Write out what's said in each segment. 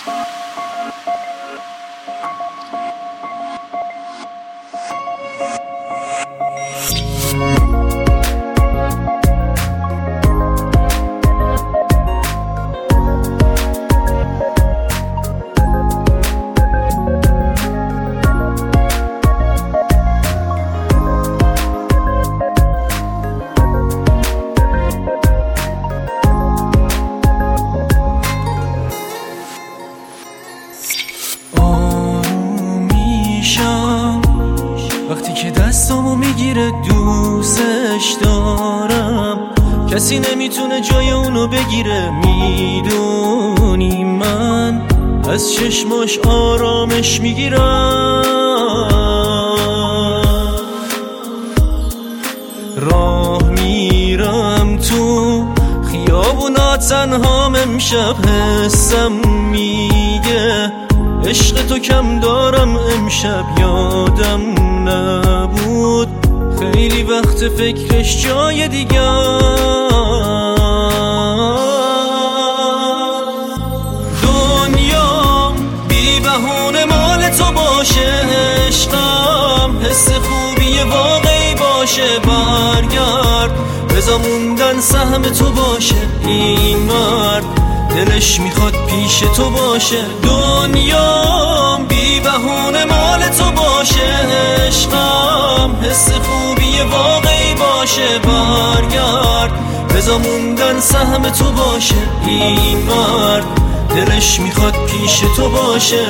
وقتی که دستامو میگیره دوستش دارم، کسی نمیتونه جای اونو بگیره. میدونی من از چشماش آرامش میگیرم، راه میرم تو خیابونا تنهام، امشب حسم میگه عشق تو کم دارم. امشب یادم نبود خیلی وقت فکرش جای دیگه. دنیا بی بهونه مال تو باشه، عشقم حس خوبی واقعی باشه. برگرد بذار موندن سهم تو باشه، این مرد دلش میخواد پیش تو باشه. دنیا بی بهونه مال تو باشه، عشقم حس خوبی واقعی باشه. برگرد بذار موندن سهم تو باشه، این مرد دلش میخواد پیش تو باشه.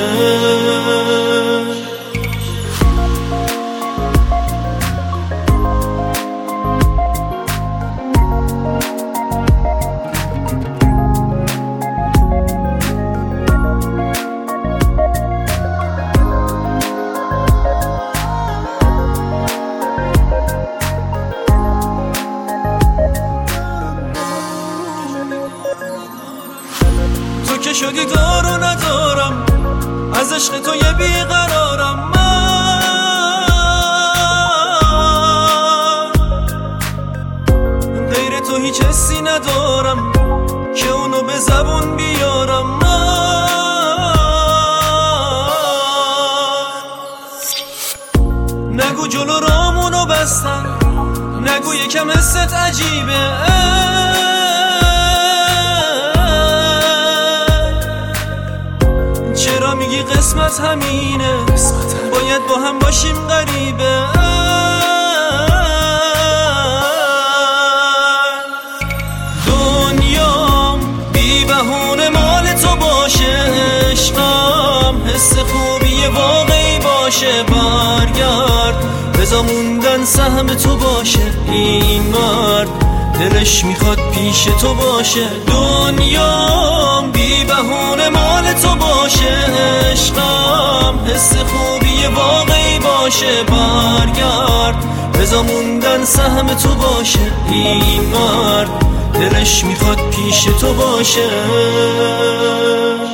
تو که شدی دارو ندارم، از عشق تو یه بیقرارم. من غیر تو هیچ حسی ندارم که اونو به زبون بیارم. نگو جلو رامونو بستن، نگو یکم حست عجیبه. چرا میگی قسمت همینه، باید با هم باشیم غریبه. دنیا بی بهونه مال تو باشه، عشقم حس خوبی واقعی باشه. برگرد بذار موندن سهم تو باشه، این مرد دلش میخواد پیش تو باشه. دنیا بی بهونه مال تو باشه، عشقم حس خوبی واقعی باشه. برگرد بذار موندن سهم تو باشه، این مرد دلش میخواد پیش تو باشه.